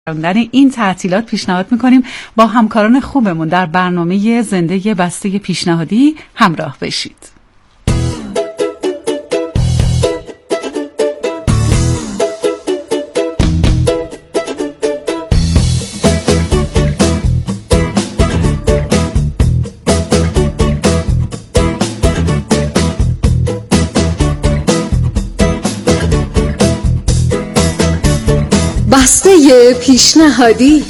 این تعطیلات پیشنهاد میکنیم با همکاران خوبمون در برنامه زنده بسته پیشنهادی همراه بشید. بسته پیشنهادی.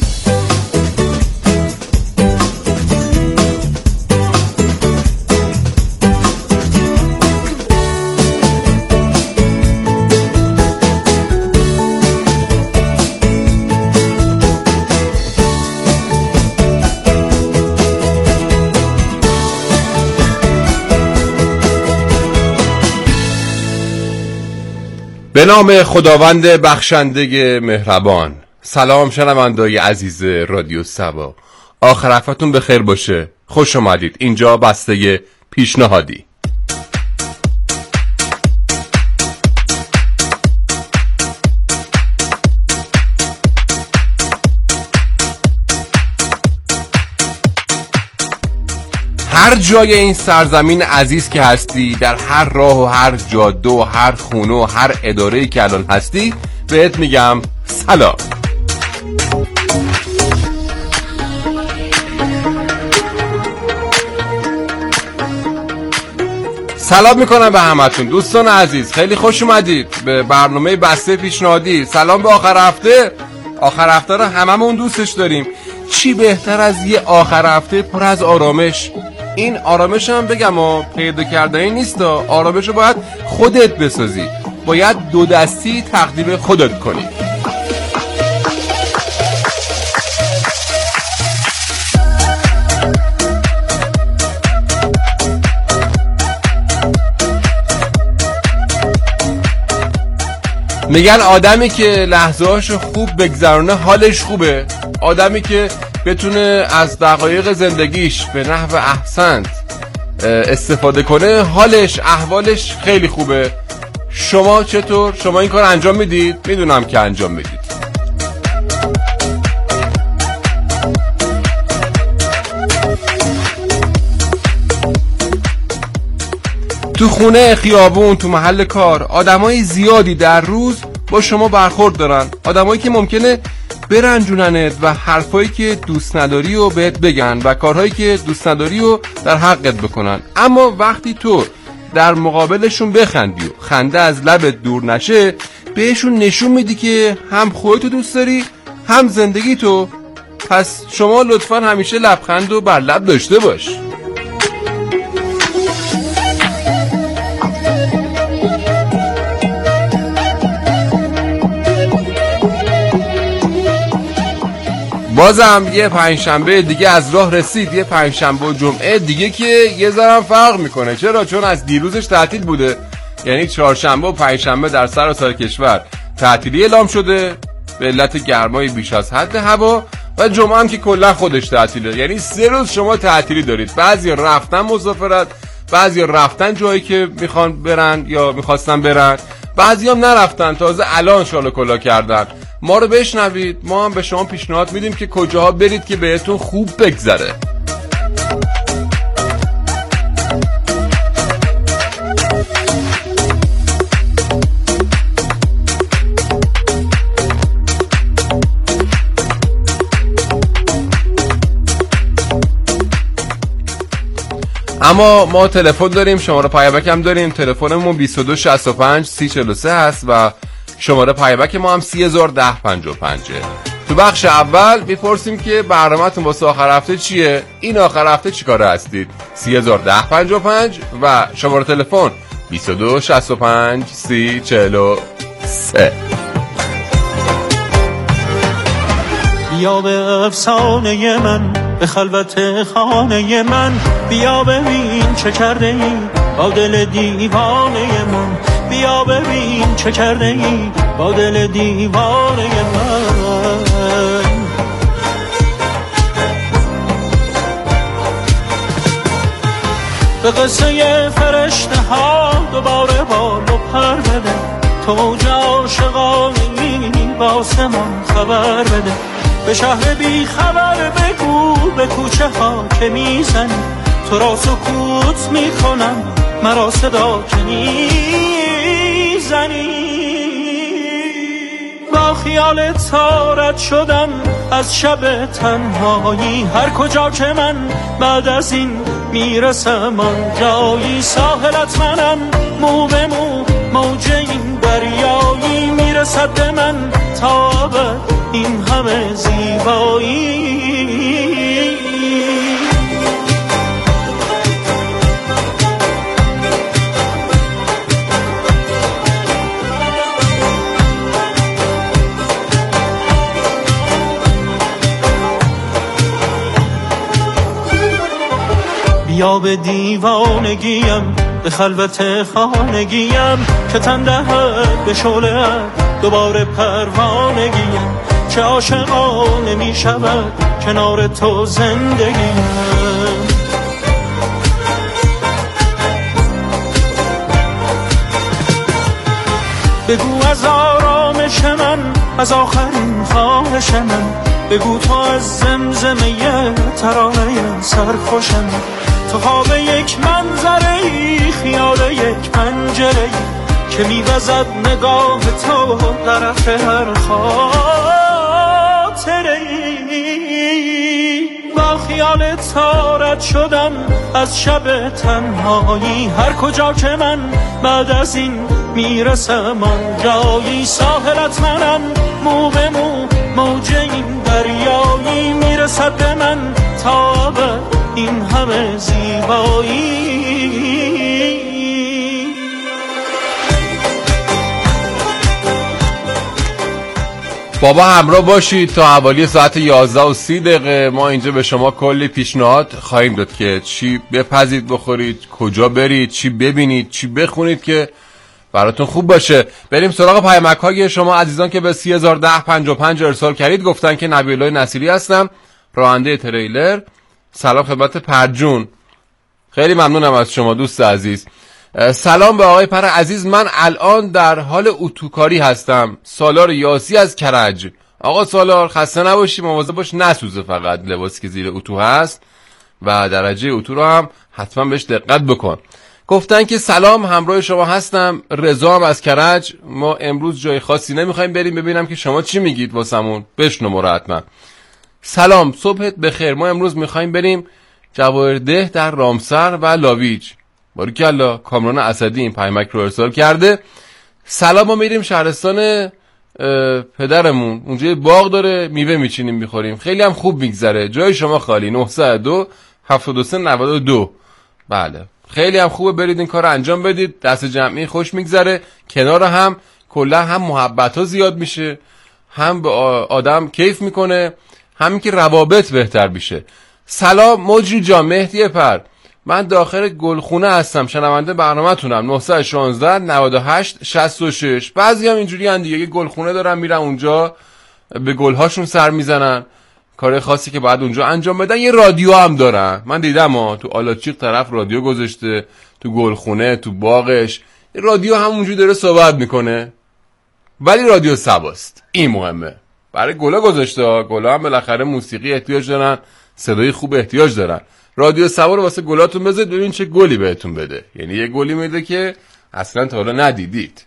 به نام خداوند بخشنده مهربان. سلام شنونده‌های عزیز رادیو سبا، آخر هفته‌تون بخیر باشه. خوش اومدید اینجا بسته پیشنهادی. هر جای این سرزمین عزیز که هستی، در هر راه و هر جاده و هر خونه و هر اداره‌ای که الان هستی، بهت میگم سلام. سلام میکنم به همتون دوستان عزیز. خیلی خوش اومدید به برنامه بسته پیشنهادی. سلام به آخر هفته. آخر هفته رو هممون دوستش داریم. چی بهتر از یه آخر هفته پر از آرامش؟ این آرامش هم بگم پیدا کردنی نیست، آرامش رو باید خودت بسازی، باید دو دستی تقدیم خودت کنی. میگن آدمی که لحظه‌هاشو خوب بگذرونه حالش خوبه، آدمی که بتونه از دقایق زندگیش به نحو احسن استفاده کنه حالش احوالش خیلی خوبه. شما چطور؟ شما این کار انجام میدید؟ میدونم که انجام میدید. تو خونه، خیابون، تو محل کار آدمای زیادی در روز با شما برخورد دارن، آدمایی که ممکنه برنجوننت و حرفایی که دوست نداری رو بهت بگن و کارهایی که دوست نداری رو در حقت بکنن. اما وقتی تو در مقابلشون بخندی و خنده از لبت دور نشه، بهشون نشون میدی که هم خودتو دوست داری هم زندگی تو. پس شما لطفاً همیشه لبخند رو بر لب داشته باش. بازم یه پنجشنبه دیگه از راه رسید، یه پنجشنبه و جمعه دیگه که یه ذره فرق میکنه. چرا؟ چون از دیروزش تعطیل بوده، یعنی چهارشنبه و پنجشنبه در سراسر کشور تعطیلی اعلام شده به علت گرمای بیش از حد هوا، و جمعه هم که کلا خودش تعطیله، یعنی 3 روز شما تعطیلی دارید. بعضی رفتن مسافرت، بعضی رفتن جایی که میخوان برن یا میخواستن برن، بعضی هم نرفتن، تازه الان شال و کلا کردن. ما رو بشنوید، ما هم به شما پیشنهاد میدیم که کجاها برید که بهتون خوب بگذره. اما ما تلفن داریم، شماره پیامک هم داریم. تلفنمون 2265 3043 هست و شماره پیامک ما هم 301055. تو بخش اول میپرسیم که برنامه‌تون واسه آخر هفته چیه؟ این آخر هفته چیکاره هستید؟ 301055 و شماره تلفن 2265 3043. بیا به افسانه من، به خلوت خانه من، بیا ببین چه کرده ای با دل دیوانه من، بیا ببین چه کرده ای با دل دیوانه من. به قصه فرشته ها دوباره بال و پر بده، تو جا عاشقانی با آسمان خبر بده، به شهر بی خبر بگو به کوچه ها که میزنی، تو را سکوت میکنم مرا صدا که میزنی. با خیال تارت شدم از شب تنهایی، هر کجا که من بعد از این میرسم آنجایی، ساحلت منم مو به مو موج این دریایی، میرسد به من تا ابد این همه زیبایی. بیا به دیوانگیم، به خلوت خانگیم، که تن دهد به شعله دوباره پروانگیم، چه عاشقانه می شود کنار تو زندگیم. بگو از آرامش من، از آخرین خواهش من، بگو تو از زمزمه ترانه سرخوشم، تو خواب یک منظره، خیال یک پنجره که میوزد نگاه تو طرف هر خاطره. با خیال تارت شدم از شب تنهایی، هر کجا که من بعد از این میرسم آنجایی، ساحلت منم مو به مو موج این دریایی، میرسد به من تا به این همه زیبایی. بابا همراه باشید تا حوالی ساعت 11:30 ما اینجا به شما کلی پیشنهاد خواهیم داد که چی بپزید بخورید، کجا برید، چی ببینید، چی بخونید که براتون خوب باشه. بریم سراغ پیامک های شما عزیزان که به 301055 ارسال کردید. گفتن که نبی‌الله نصیری هستم، راننده تریلر. سلام خدمت پرجون، خیلی ممنونم از شما دوست عزیز. سلام به آقای پر عزیز، من الان در حال اتوکاری هستم. سالار یاسی از کرج. آقا سالار خسته نباشی، مواظب باش نسوزه فقط لباسی که زیر اتو هست و درجه اتو رو هم حتما بهش دقت بکن. گفتن که سلام، همراه شما هستم، رضا هم از کرج. ما امروز جای خاصی نمیخوایم بریم، ببینم که شما چی میگید واسمون، بشنو ما رو حتما. سلام، صبحت بخیر. ما امروز میخوایم بریم جواهرده در رامسر و لاویج. باریکلا، کامران اسدی این پیامک رو ارسال کرده. سلام، ما میریم شهرستان پدرمون، اونجا یه باغ داره، میوه میچینیم میخوریم، خیلی هم خوب میگذره. جای شما خالی. 902 73 92. بله خیلی هم خوبه، برید این کار رو انجام بدید، دست جمعی خوش میگذره، کنار هم کلا هم محبت ها زیاد میشه، هم به آدم کیف میکنه، همین که روابط بهتر میشه. سلام مجری جان، مهدی پر، من داخل گلخونه هستم، شنونده برنامه تونم. 916 98 66. بعضی هم اینجوری هن دیگه، یه گلخونه دارن میرن اونجا به گلهاشون سر میزنن، کار خاصی که بعد اونجا انجام بدن. یه رادیو هم دارن، من دیدم تو آلاچیق طرف رادیو گذاشته، تو گلخونه تو باغش رادیو همونجوری داره صحبت میکنه، ولی رادیو سباست، این مهمه. برای گلا گذاشته، گلا هم بالاخره موسیقی احتیاج دارن، صدای خوب احتیاج دارن. رادیو سبا رو واسه گلاتون بذارید ببین چه گلی بهتون بده، یعنی یه گلی میده که اصلا تا حالا ندیدید.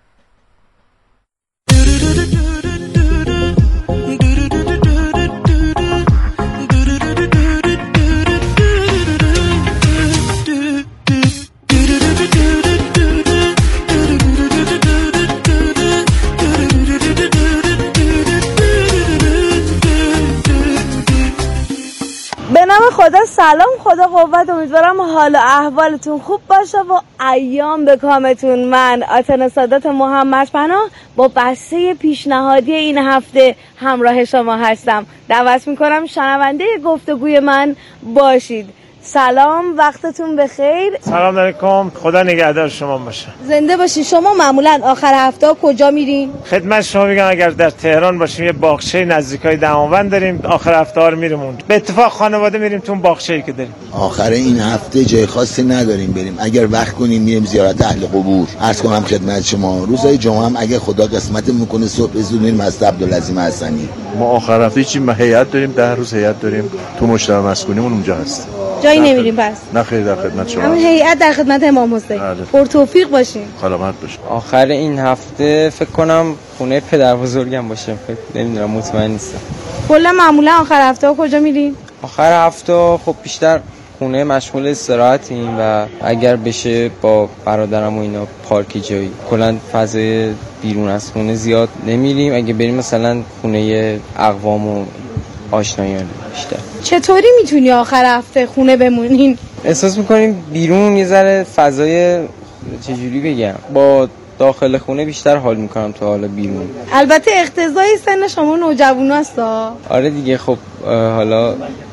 خدا سلام، خدا قوت، امیدوارم حال و احوالتون خوب باشه و ایام به کامتون. من آتنا سادات محمد پناه با بسته پیشنهادی این هفته همراه شما هستم. دعوت میکنم شنونده گفتگوی من باشید. سلام، وقتتون بخیر. سلام علیکم، خدا نگهدار شما باشه. زنده باشین. شما معمولا آخر هفته کجا میرین؟ خدمت شما میگم اگر در تهران باشیم یه باغچه نزدیکای دماوند داریم، آخر هفته ها رو میریم اون. به اتفاق خانواده میریم تو باغچه‌ای که داریم. آخر این هفته جای خاصی نداریم بریم، اگر وقت کنیم میریم زیارت اهل قبور. عرض کنم خدمت شما روزهای جمعه هم اگه خدا قسمت میکنه صبح زود میریم مسجد عبدالعظیم حسنی. ما آخر هفته چی هیئت داریم، 10 روز هیئت داریم تو مجتمع مسکونیمون اونجا هست. جایی نمیریم پس؟ نه خیر، در خدمت شما. همون هیئت در خدمت امام حسین. پرتوفیق باشین. سلامت باشین. آخر این هفته فکر کنم خونه پدر بزرگم باشه، فکر نمیدونم، مطمئن نیستم. کلا معمولا آخر هفته کجا میرین؟ آخر هفته خب بیشتر خونه مشغول استراحتیم و اگر بشه با برادرم و اینا پارکی جایی. کلا فضای بیرون از خونه زیاد نمیریم، اگه بریم مثلا خونه اقوام و آشنایان بیشتر. چطوری میتونی آخر هفته خونه بمونین؟ احساس میکنیم بیرون یه ذره فضای چجوری بگم، با داخل خونه بیشتر حال میکنم تا حالا بیرون. البته اقتضای سن شما نوجواناست. آره دیگه، خب حالا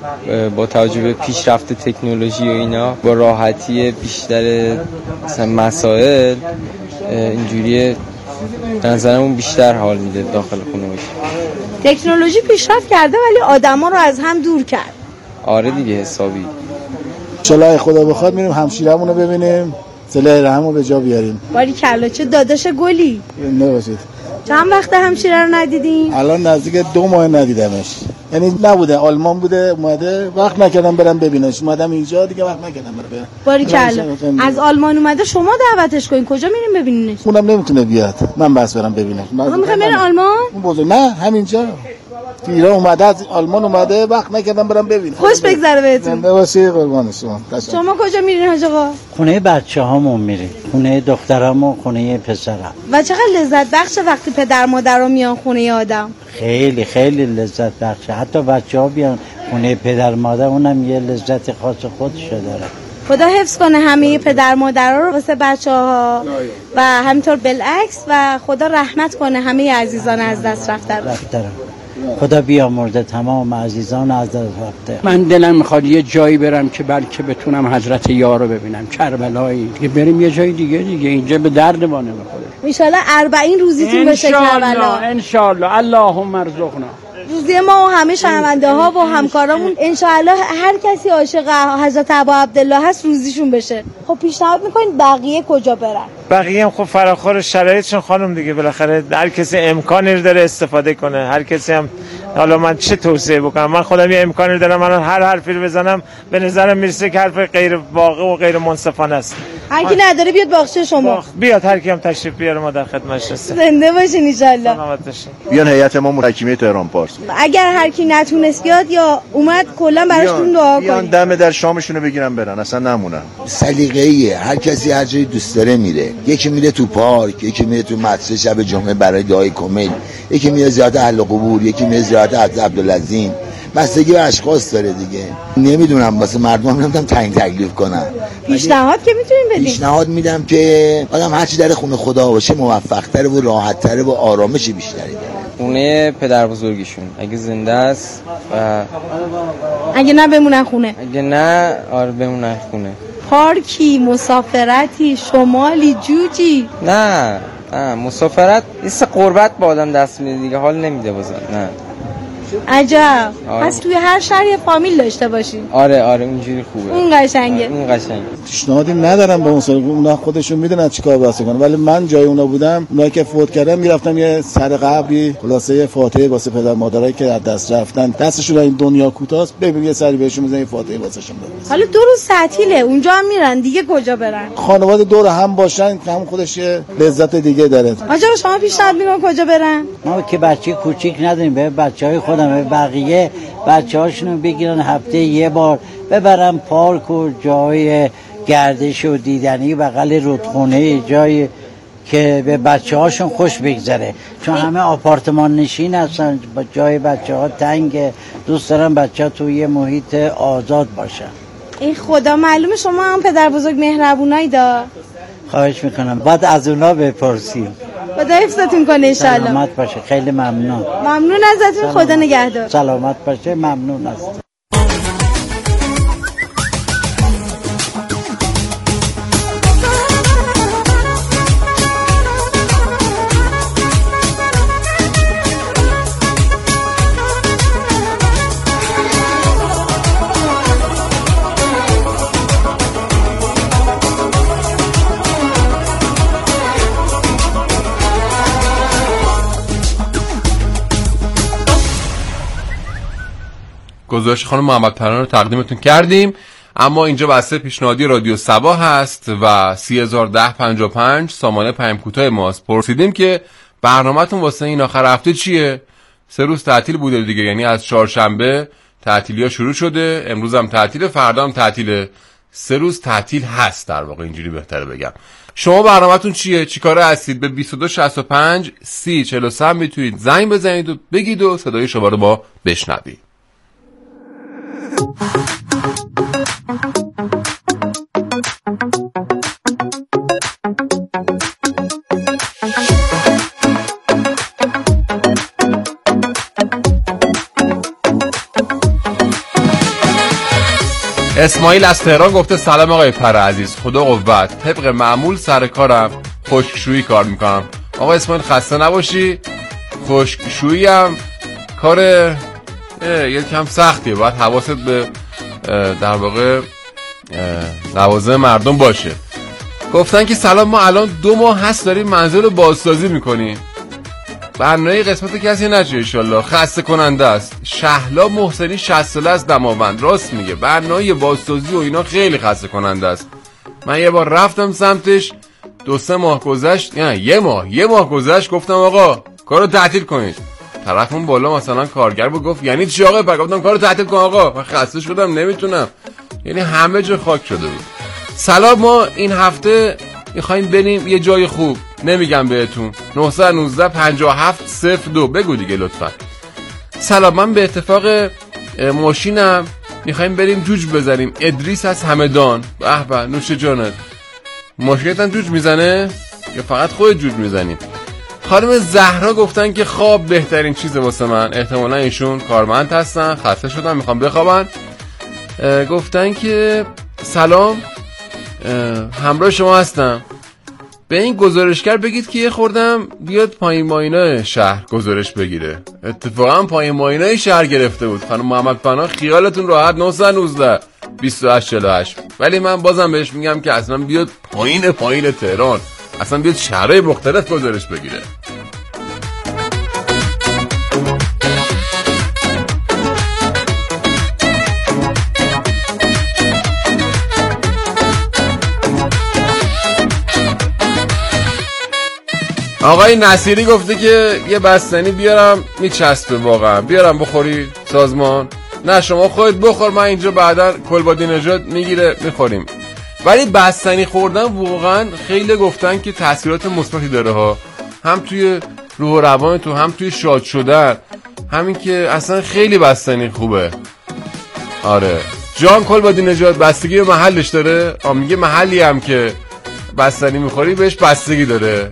با توجه به پیشرفت تکنولوژی و اینا با راحتی بیشتر مثلا مسائل اینجوریه، به نظرمون بیشتر حال میده داخل خونه باشه. تکنولوژی پیشرفت کرده ولی آدما رو از هم دور کرد. آره دیگه، حسابی. چلای خدا بخواد میریم همشیرمون رو ببینیم، صله رحم رو به جا بیاریم. باریکلا، چه داداش گلی. نه باشید. چند وقت همشیره رو ندیدین؟ الان نزدیک 2 ماه ندیدمش. یعنی نبوده، آلمان بوده، اومده، وقت نکردم برم ببینش. اومدم اینجا دیگه وقت نکردم برم. باریکلا. از آلمان اومده، شما دعوتش کنین. کجا میریم ببینینش؟ اونم نمیتونه بیاد. من بس برم ببینم. ما میخوایم بریم آلمان؟ اون بزرگ نه، همینجا. ایران اومده، از آلمان اومده، وقت نکردم برم ببینم. خوش بگذره بهتون. زنده باشی، قربان شما. شما کجا میرین حاج آقا؟ خونه بچه‌هامون میریم. خونه دخترام و خونه پسرم. و چقدر لذت بخشه وقتی پدر مادرها میان خونه آدم. خیلی خیلی لذت بخشه. حتی بچه‌ها بیان خونه پدر مادر، اونم یه لذت خاص خودشو داره. خدا حفظ کنه همه پدر مادرها رو واسه بچه‌ها و همینطور بالعکس، و خدا رحمت کنه همه عزیزان از دست رفته. خدا بیامرزه تمام عزیزان از دست رفته. من دلم میخواد یه جایی برم که بلکه بتونم حضرت یار رو ببینم، کربلایی دیگه. بریم یه جای دیگه اینجا به درد ما نمیخوره. ان شاءالله 40 روزیتون بشه کربلا. ان شاءالله. اللهم ارزقنا. روزی ما و همه شنونده ها و همکارامون ان شاءالله هر کسی عاشق حضرت ابا عبدالله هست روزیشون بشه. خب پیشنهاد میکنید بقیه کجا برن؟ بقیه هم خب فراخور شرایطشون خانم دیگه، بالاخره هر کسی امکانی داره استفاده کنه. هر کسی هم، حالا من چه توصیه بکنم؟ من خودم یه امکانی دارم، من هر حرفی رو بزنم به نظرم میرسه که حرف غیر واقع و غیر منصفانه است. هر کی نداره بیاد باغچه شما. بیاد هر کی هم تشریف بیاره، ما در خدمتش هستیم. زنده باشین ان شاءالله. سلامت باشین. بیان هیئت ما محکمه تهران پارس. اگر هر کی نتونست بیاد یا اومد کلا براشون دعا کنید. بیان دم در شامشونو بگیرن برن، اصلا نمونن. سلیقه‌ایه، هر کسی هر جایی دوست داره میره. یکی میره تو پارک، یکی میره تو مسجد شب جمعه برای دعای کمیل، یکی میره زیارت اهل قبور، یکی میره زیارت حضرت عبدالعظیم. بستگی به اشخاص داره دیگه. نمیدونم واسه مردم نمیدونم تعیین تکلیف کنم. پیشنهاد که میتونین بدین. پیشنهاد میدم که آدم هر چی در خونه خدا باشه موفق‌تره و راحت‌تره و آرامش بیشتری داره. خونه پدر بزرگشون اگه زنده است و اگه نه بمونن خونه. اگه نه آره بمونن خونه. پارکی، مسافرتی، شمالی، جوجی. نه مسافرت نیست، قربت با آدم دست میده دیگه، حال نمیده بازم. نه عجب. پس توی هر شهر یه فامیل داشته باشین. آره اونجوری خوبه. اون قشنگه. اون قشنگه. پیشنهادی ندارم به اون سر، اونا خودشون میدونن چیکار باید کنن، ولی من جای اونا بودم، اونا که فوت کردن میرفتم یه سر قبری خلاصه فاتحه واسه پدر مادرایی که از دست رفتن، دستشون این دنیا کوتاست، ببین یه سری بهشون بزنن فاتحه واسهشون بدن. حالا 2 روز تعطیله، اونجا هم میرن دیگه، کجا برن؟ خانواده دور هم باشن، هم خودش یه لذت دیگه داره. آجا شما پیشنهاد میکنید کجا برن؟ ما که بچه کوچیک نداریم، به بچهای خودم، به بقیه بچه‌هاشونو بگیرن هفته یه بار ببرن پارک و جای گردش و دیدنی بغل رودخونه، جای که به بچه‌هاشون خوش بگذره، چون همه آپارتمان نشین هستن، جای بچه‌ها تنگه، دوست دارن بچه‌ها توی یه محیط آزاد باشن. ای خدا، معلومه شما هم پدر بزرگ مهربونایی دا. خواهش میکنم بعد از اونا بپرسیم. خدا حفظتون کنه ان شاءالله. سلامت باشه. خیلی ممنون. ممنون ازتون. خدا نگهدار. سلامت باشه. ممنون است. گزارش خانم محمد پناه رو تقدیمتون کردیم. اما اینجا بسته پیشنهادی رادیو سبا هست و 301055 سامانه پیام کوتاه ماست. پرسیدیم که برنامه‌تون واسه این آخر هفته چیه؟ 3 روز تعطیل بوده دیگه، یعنی از چهارشنبه تعطیلی‌ها شروع شده، امروز هم تعطیله، فردا هم تعطیله. 3 روز تعطیل هست در واقع، اینجوری بهتره بگم. شما برنامه‌تون چیه؟ چیکاره هستید؟ به 2265 3043 میتونید زنگ بزنید و بگید و صدای شما رو ما بشنوید. اسماعیل از تهران گفته سلام آقای پر عزیز، خدا قوت، طبق معمول سر کارم خشکشویی کار میکنم. آقا اسماعیل خسته نباشی. خشکشویی هم کار یکم سختیه، باید حواست به در واقع لوازم مردم باشه. گفتن که سلام، ما الان 2 ماه هست داریم منزل رو بازسازی میکنیم. برنامه قسمت کسی نشه انشالله، خسته کننده است. شهلا محسنی 60 ساله از دماوند راست میگه، برنامه بازسازی و اینا خیلی خسته کننده است. من یه بار رفتم سمتش، 2-3 ماه گذشت، یعنی یه ماه گذشت، گفتم آقا کارو تعطیل کنید. طرفون بالا مثلا کارگر بود، گفت یعنی چی آقا؟ گفتم کارو تعطیل کن آقا، من خسته شدم نمیتونم. یعنی همه جا خاک شده بود. سلام، ما این هفته میخوایم بریم یه جای خوب، نمیگم بهتون. 919 5702 بگو دیگه لطفا. سلام، من به اتفاق ماشینم میخوایم بریم جوج بزنیم. ادریس از همدان. به به، نوش جانت. ماشینتن جوج میزنه یا فقط خود جوج میزنی؟ خانم زهرا گفتن که خواب بهترین چیزه واسه من، احتمالا ایشون کارمند هستن، خسته شدن میخوام بخوابن. گفتن که سلام، همراه شما هستم، به این گزارشگر بگید که یه خوردم بیاد پایین ماینای شهر گزارش بگیره. اتفاقا پایین ماینای شهر گرفته بود خانم محمد پناه، خیالتون راحت. 919 2848. ولی من بازم بهش میگم که اصلا بیاد پایین تهران، اصلا بیاد شهرهای مختلف گزارش بگیره. آقای نصیری گفته که یه بستنی بیارم میچسبه، واقعا بیارم بخوری سازمان؟ نه شما خودت بخور، من اینجا بعدا کلبادی نژاد میگیره میخوریم. ولی بستنی خوردن واقعا خیلی گفتن که تاثیرات مثبتی داره ها، هم توی روح و روان تو، هم توی شاد شدن. همین که اصلا خیلی بستنی خوبه. آره جان، کلبادی نژاد بستگی به محلش داره. میگه محلی هم که بستنی میخوری بهش بستگی داره.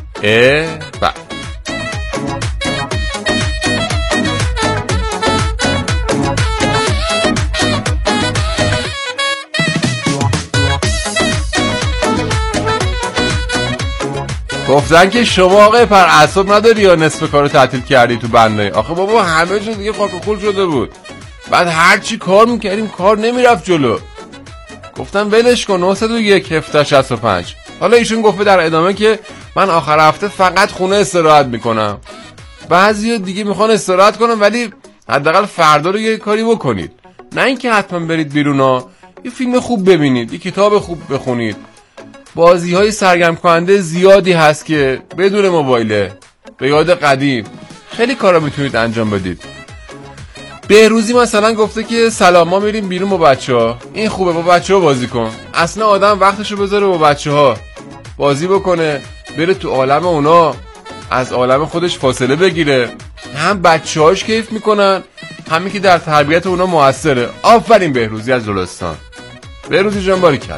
گفتن که شما آقای پر اعصاب نداری یا نصف کارو تعطیل کردی تو بنده؟ آخه بابا همه جا دیگه خاک و خول شده بود، بعد هر چی کار میکردیم کار نمیرفت جلو. گفتم ولش کن. 901 1765. حالا ایشون گفته در ادامه که من آخر هفته فقط خونه استراحت میکنم. بعضی دیگه میخوان استراحت کنم، ولی حداقل فردا رو یه کاری بکنید، نه اینکه حتما برید بیرون ها. یه فیلم خوب ببینید، یه کتاب خوب بخونید. بازی های سرگرم کننده زیادی هست که بدون موبایله، به یاد قدیم خیلی کارا میتونید انجام بدید. بهروزی مثلا گفته که سلام، ما میریم بیرون با بچه‌ها. این خوبه، با بچه‌ها بازی کن. اصلا آدم وقتشو بذاره با بچه‌ها بازی بکنه، بره تو عالم اونا، از عالم خودش فاصله بگیره. هم بچه‌هاش کیف میکنن، همین که در تربیت اونا موثره. آفرین بهروزی از دلستان. بهروزی جان باریکلا.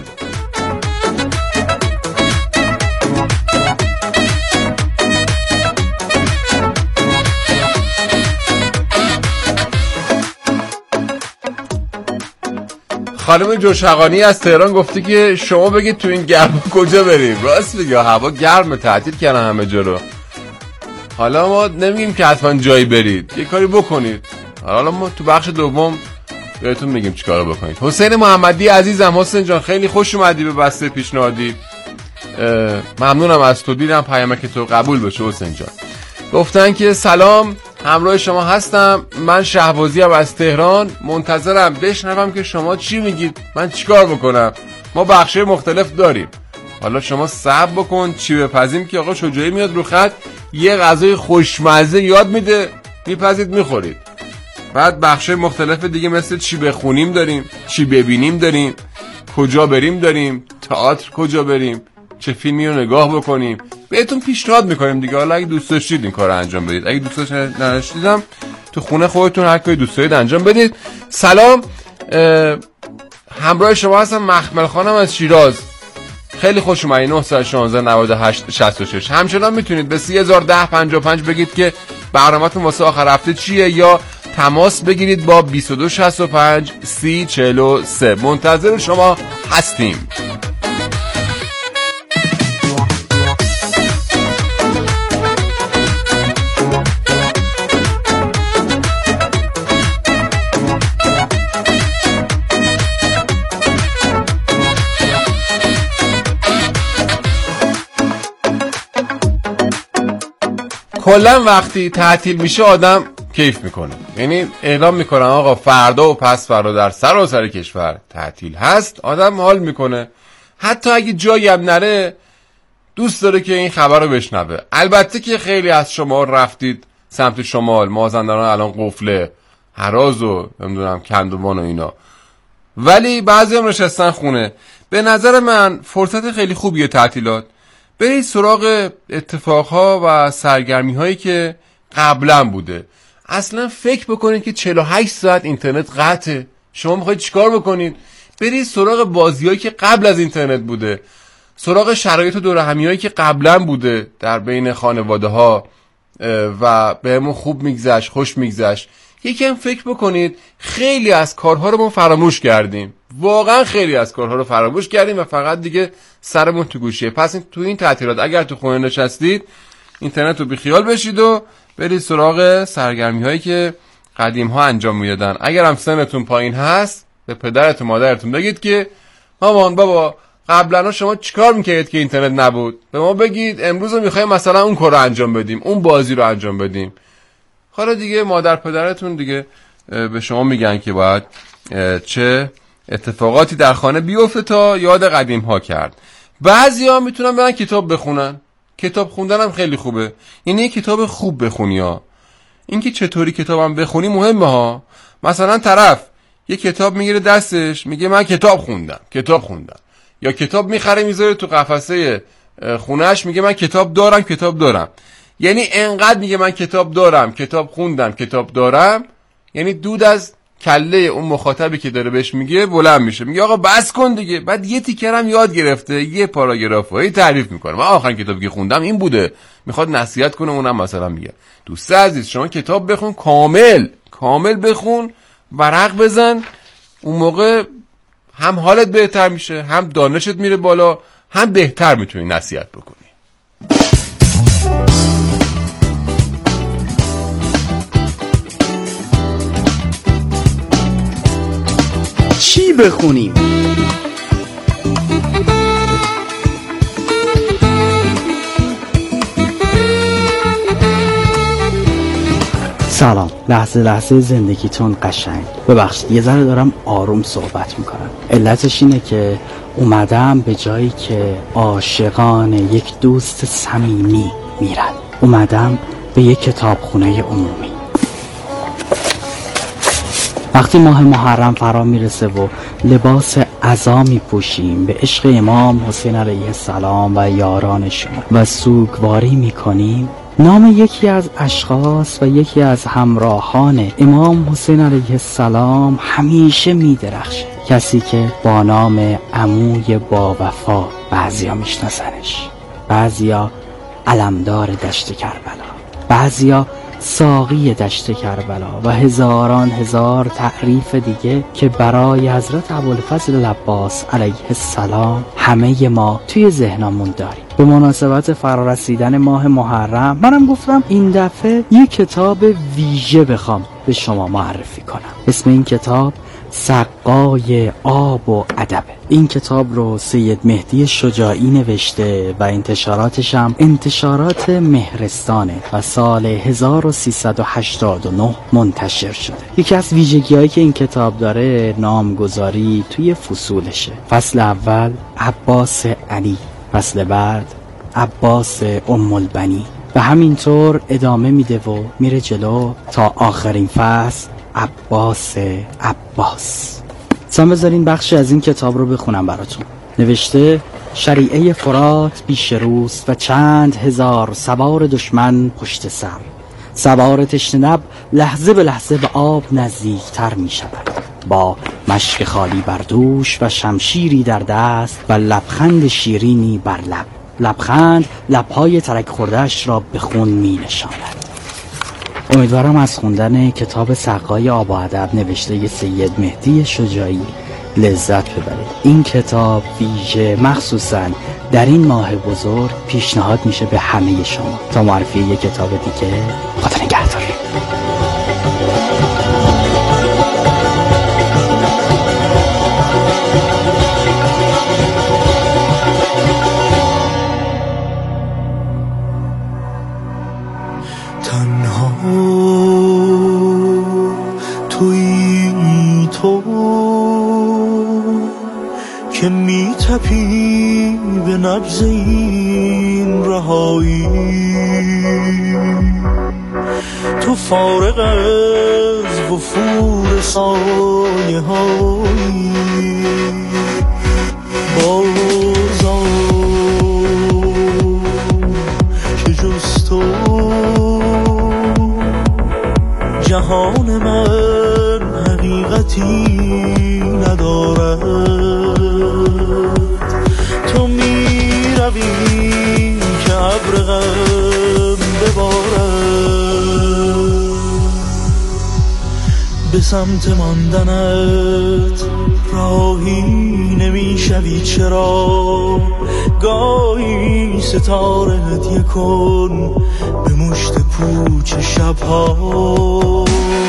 خانم جوشقانی از تهران گفته که شما بگید تو این گرما کجا بریم. راست میگه، هوا گرمه، تعطیل کردن همه جا رو. حالا ما نمیگیم که حتما جایی برید، یه کاری بکنید. حالا ما تو بخش دوم بهتون میگیم چیکار بکنید. حسین محمدی عزیزم، حسین جان خیلی خوش اومدی به بسته پیشنهادی. ممنونم از تو، دیدم پیامک تو قبول بشه حسین جان. گفتن که سلام، همراه شما هستم. من شهبازی ام از تهران، منتظرم بشنوم که شما چی میگید، من چیکار بکنم. ما بخشای مختلف داریم، حالا شما صبر بکن چی بپزیم که آقا شجاعی میاد رو خط یه غذای خوشمزه یاد میده، میپزید میخورید. بعد بخشای مختلف دیگه مثل چی بخونیم داریم، چی ببینیم داریم، کجا بریم داریم، تئاتر کجا بریم، چه فیلمی رو نگاه بکنیم، بهتون پیشنهاد میکنیم دیگه. حالا اگه دوست داشتید این کار رو انجام بدید، اگه دوست نداشتیدم تو خونه خودتون هر کاری دوست دارید انجام بدید. سلام، همراه شما هستم مخمل خانم از شیراز. خیلی خوش اومدید. 916 98 66. همچنان میتونید به 301055 بگید که برنامه‌تون واسه آخر هفته چیه، یا تماس بگیرید با 2265 3043. منتظر شما هستیم. کلا وقتی تعطیل میشه آدم کیف میکنه، یعنی اعلام میکنن آقا فردا و پس فردا در سراسر کشور تعطیل هست، آدم حال میکنه. حتی اگه جایی هم نره دوست داره که این خبر رو بشنوه. البته که خیلی از شما رفتید سمت شمال، مازندران الان قفله، هراز و نمیدونم کندوان و اینا، ولی بعضی هم نشستن خونه. به نظر من فرصت خیلی خوبیه تعطیلات. برید سراغ اتفاقها و سرگرمی‌هایی که قبلا بوده. اصلا فکر بکنید که 48 ساعت اینترنت قطعه، شما میخواید چیکار بکنید؟ برید سراغ بازی‌هایی که قبل از اینترنت بوده، سراغ شرایط و دور همیایی که قبلا بوده در بین خانواده‌ها و بهمون خوب میگذشت، خوش میگذشت. یکم فکر بکنید. خیلی از کارها رو ما فراموش کردیم، واقعا خیلی از کارها رو فراموش کردیم و فقط دیگه سرمون تو گوشیه. پس تو این تعطیلات اگر تو خونه نشستید اینترنت رو بیخیال بشید و برید سراغ سرگرمی هایی که قدیم ها انجام میدادن. اگر هم سنتون پایین هست به پدرتون مادرتون بگید که مامان بابا قبلا شما چیکار میکردید که اینترنت نبود، به ما بگید امروز رو میخوایم مثلا اون کار رو انجام بدیم، اون بازی رو انجام بدیم. حالا دیگه مادر پدرتون دیگه به شما میگن که باید چه اتفاقاتی در خانه بیفته تا یاد قدیم ها کرد. بعضی ها میتونن برن کتاب بخونن. کتاب خوندن هم خیلی خوبه، یعنی یه کتاب خوب بخونی ها. اینکه چطوری کتابم بخونی مهمه ها. مثلا طرف یه کتاب میگیره دستش میگه من کتاب خوندم، یا کتاب میخره میذاره تو قفسه خونهش میگه من کتاب دارم. یعنی انقدر میگه من کتاب دارم، کتاب خوندم، یعنی دود از کله اون مخاطبی که داره بهش میگه بلند میشه، میگه آقا بس کن دیگه. بعد یه تیکرم یاد گرفته، یه پاراگرافی تعریف میکنه، من آخرین کتابی که خوندم این بوده، میخواد نصیحت کنه. اونم مثلا میگه دوست عزیز شما کتاب بخون، کامل بخون، ورق بزن. اون موقع هم حالت بهتر میشه، هم دانشت میره بالا، هم بهتر میتونی نصیحت بکنی. چی بخونیم؟ سلام. لحظه زندگیتون قشنگ. ببخشید یه ذره دارم آروم صحبت میکنم. علتش اینه که اومدم به جایی که عاشقان یک دوست صمیمی میرن. اومدم به یک کتابخونه عمومی. وقتی ماه محرم فرا میرسه و لباس عزا میپوشیم به عشق امام حسین علیه السلام و یارانشون و سوگواری میکنیم، نام یکی از اشخاص و یکی از همراهان امام حسین علیه السلام همیشه میدرخشه. کسی که با نام عموی با وفا بعضیا میشناسنش، بعضیا علمدار دشت کربلا، بعضیا ساقی دشت کربلا و هزاران هزار تعریف دیگه که برای حضرت ابوالفضل العباس علیه السلام همه ما توی ذهنمون داریم. به مناسبت فرارسیدن ماه محرم منم گفتم این دفعه یک کتاب ویژه بخوام به شما معرفی کنم. اسم این کتاب سقای آب و ادب. این کتاب رو سید مهدی شجاعی نوشته و انتشاراتش هم انتشارات مهرستانه و سال 1389 منتشر شده. یکی از ویژگی‌هایی که این کتاب داره نامگذاری توی فصولشه. فصل اول عباس علی، فصل بعد عباس ام البنی و همینطور ادامه میده و میره جلو تا آخرین فصل عباس عباس. سم بذارین بخشی از این کتاب رو بخونم براتون. نوشته شریعه فرات پیش روست و چند هزار سوار دشمن پشت سر. سوار تشنه لحظه به لحظه به آب نزدیکتر می شود، با مشک خالی بر دوش و شمشیری در دست و لبخند شیرینی بر لب. لبخند لبهای ترک خورده‌اش را به خون می نشاند. امیدوارم از خوندن کتاب سقای آب و ادب نوشته سید مهدی شجاعی لذت ببرید. این کتاب ویژه مخصوصاً در این ماه بزرگ پیشنهاد میشه به همه شما. تا معرفی یک کتاب دیگه، خدا نگهدار. که میتپی به نبض این رهایی، تو فارغ از وفور سایه هایی، بازا که جز تو جهان من حقیقتی ندارد. تو می روی که ابر غم ببارد، به سمت ماندنت راهی نمی شوی. چرا گاهی ستاره هدیه کن به مشت پوچ شبها،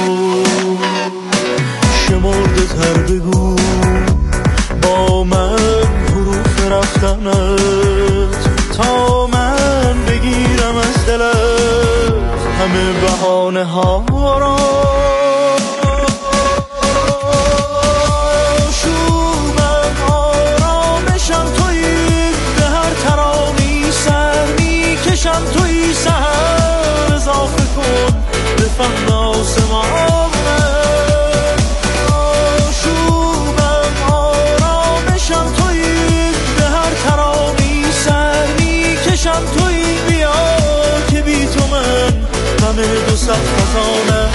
شمرده تر بگو با من حروف رفتنت، تا من بگیرم از دلت همه بهانه ها را. شومم آرامشم تویی، به هر ترانی سر میکشم تویی. سهر اضافه کن به فهم آسمان. توی بیا که بی تو من همه دو صد خزانه.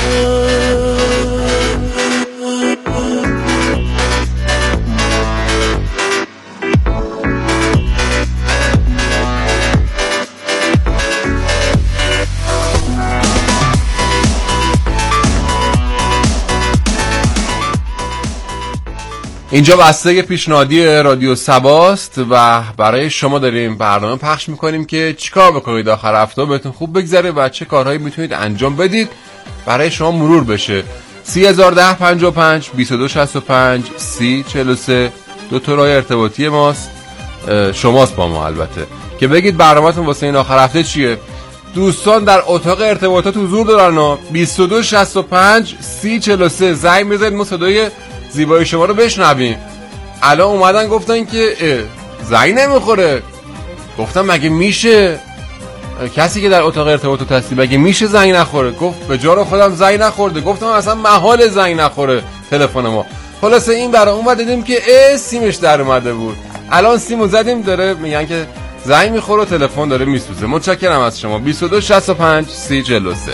اینجا بسته پیشنهادی رادیو سباست و برای شما داریم برنامه پخش میکنیم که چیکار بکنید آخر هفته بهتون خوب بگذره و چه کارهایی میتونید انجام بدید برای شما مرور بشه. 301055 2265 3043 دو تا راه ارتباطی ماست، شماست با ما البته، که بگید برنامه‌تون واسه این آخر هفته چیه. دوستان در اتاق ارتباطات حضور دارن. 2265 3043 زنگ بزنید ما صدای زیبای شما رو بشنویم. الان اومدن گفتن که زنگ نمیخوره. گفتم مگه میشه کسی که در اتاق ارتباطات هستی مگه میشه زنگ نخوره؟ گفت به جان خودم زنگ نخورده. گفتم اصلا محال زنگ نخوره تلفن ما. خلاصه این برای اون دیدیم که سیمش در اومده بود. الان سیمو زدیم داره میگن که زنگ میخوره و تلفن داره میسوزه. متشکرم از شما. 2265 3043.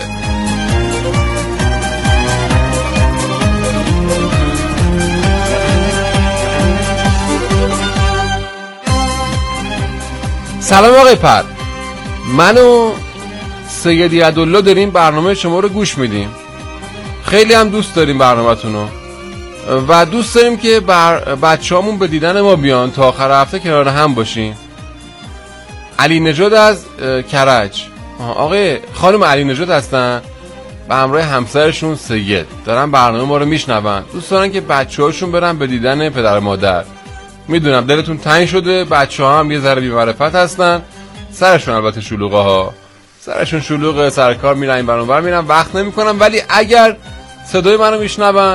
سلام آقای پر، من و سید عبدالله داریم برنامه شما رو گوش میدیم. خیلی هم دوست داریم برنامه‌تون رو و دوست داریم که بچه‌هامون به دیدن ما بیان تا آخر هفته کنار هم باشیم. علی نژاد از کرج. آقای خانم علی نژاد هستن. به همراه همسرشون سید دارن برنامه ما رو میشنون. دوست دارن که بچه‌هاشون برن به دیدن پدر مادر. میدونم دلتون تنگ شده، بچه‌ها هم یه ذره بی‌معرفت هستن، سرشون البته شلوغه ها، سرشون شلوغه، سر کار میرن این برون بر میرن، وقت نمیکنن، ولی اگر صدای منو میشنون